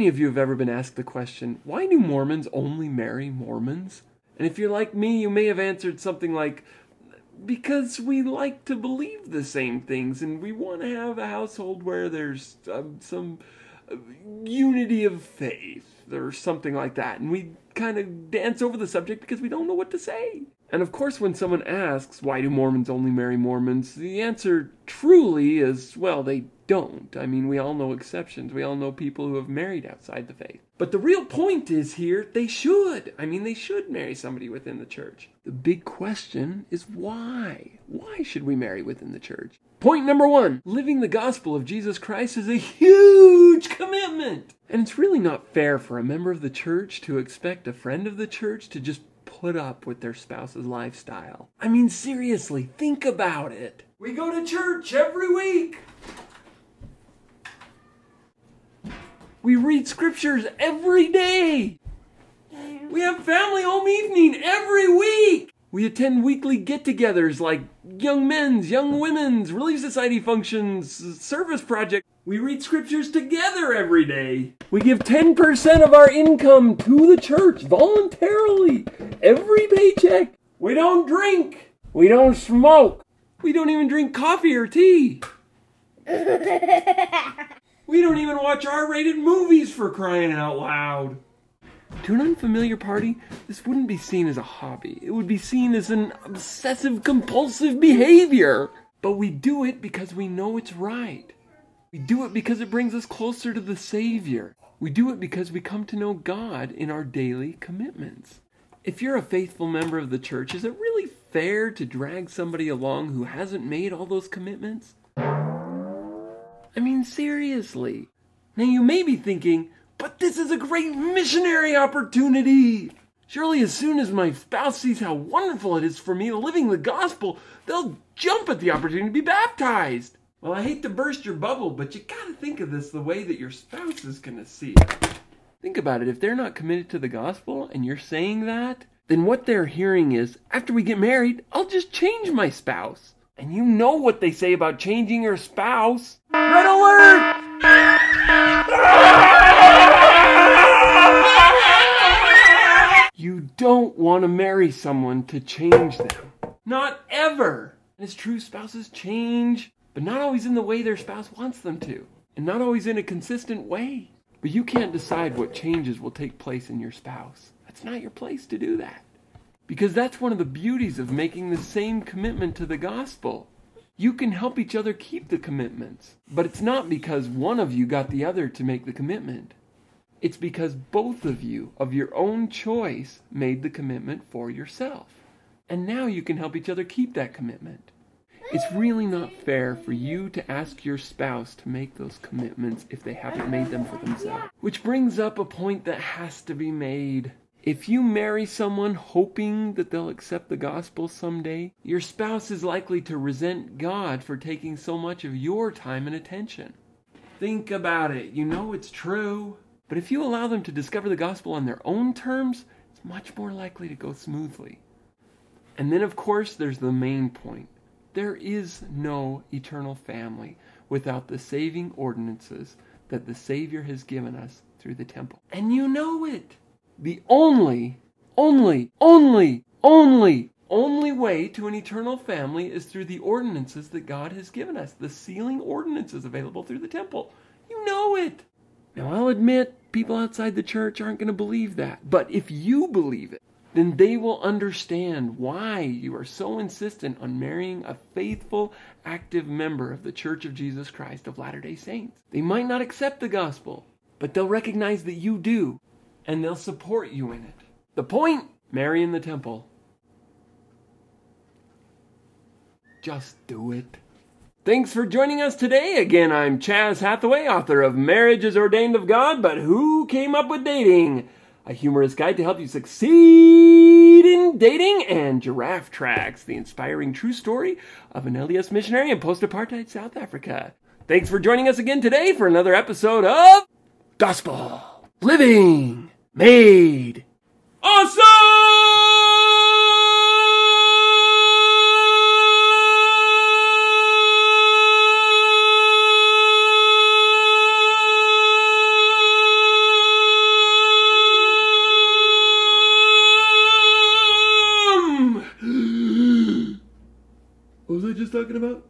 many of you have ever been asked the question, why do Mormons only marry Mormons? And if you're like me, you may have answered something like, because we like to believe the same things and we want to have a household where there's some unity of faith or something like that. And we kind of dance over the subject because we don't know what to say. And of course, when someone asks, why do Mormons only marry Mormons? The answer truly is, well, they don't. I mean, we all know exceptions. We all know people who have married outside the faith. But the real point is here, they should. I mean, they should marry somebody within the church. The big question is why? Why should we marry within the church? Point number 1, living the gospel of Jesus Christ is a huge commitment. And it's really not fair for a member of the church to expect a friend of the church to just put up with their spouse's lifestyle. I mean, seriously, think about it. We go to church every week. We read scriptures every day. We have family home evening every week. We attend weekly get-togethers like young men's, young women's, Relief Society functions, service projects. We read scriptures together every day. We give 10% of our income to the church voluntarily every paycheck. We don't drink. We don't smoke. We don't even drink coffee or tea. We don't even watch R-rated movies, for crying out loud. To an unfamiliar party, this wouldn't be seen as a hobby. It would be seen as an obsessive-compulsive behavior. But we do it because we know it's right. We do it because it brings us closer to the Savior. We do it because we come to know God in our daily commitments. If you're a faithful member of the church, is it really fair to drag somebody along who hasn't made all those commitments? I mean, seriously. Now you may be thinking, but this is a great missionary opportunity. Surely as soon as my spouse sees how wonderful it is for me living the gospel, they'll jump at the opportunity to be baptized. Well, I hate to burst your bubble, but you gotta think of this the way that your spouse is gonna see it. Think about it. If they're not committed to the gospel and you're saying that, then what they're hearing is, after we get married, I'll just change my spouse. And you know what they say about changing your spouse. Red alert! You don't want to marry someone to change them. Not ever. And it's true, spouses change, but not always in the way their spouse wants them to. And not always in a consistent way. But you can't decide what changes will take place in your spouse. That's not your place to do that. Because that's one of the beauties of making the same commitment to the gospel. You can help each other keep the commitments. But it's not because one of you got the other to make the commitment. It's because both of you, of your own choice, made the commitment for yourself. And now you can help each other keep that commitment. It's really not fair for you to ask your spouse to make those commitments if they haven't made them for themselves. Which brings up a point that has to be made. If you marry someone hoping that they'll accept the gospel someday, your spouse is likely to resent God for taking so much of your time and attention. Think about it. You know it's true. But if you allow them to discover the gospel on their own terms, it's much more likely to go smoothly. And then, of course, there's the main point. There is no eternal family without the saving ordinances that the Savior has given us through the temple. And you know it. The only way to an eternal family is through the ordinances that God has given us, the sealing ordinances available through the temple. You know it. Now, I'll admit, people outside the church aren't going to believe that. But if you believe it, then they will understand why you are so insistent on marrying a faithful, active member of the Church of Jesus Christ of Latter-day Saints. They might not accept the gospel, but they'll recognize that you do. And they'll support you in it. The point? Marry in the temple. Just do it. Thanks for joining us today. Again, I'm Chaz Hathaway, author of Marriage is Ordained of God, but Who Came Up with Dating? A humorous guide to help you succeed in dating, and Giraffe Tracks, the inspiring true story of an LDS missionary in post-apartheid South Africa. Thanks for joining us again today for another episode of Gospel Living Made Awesome! talking about?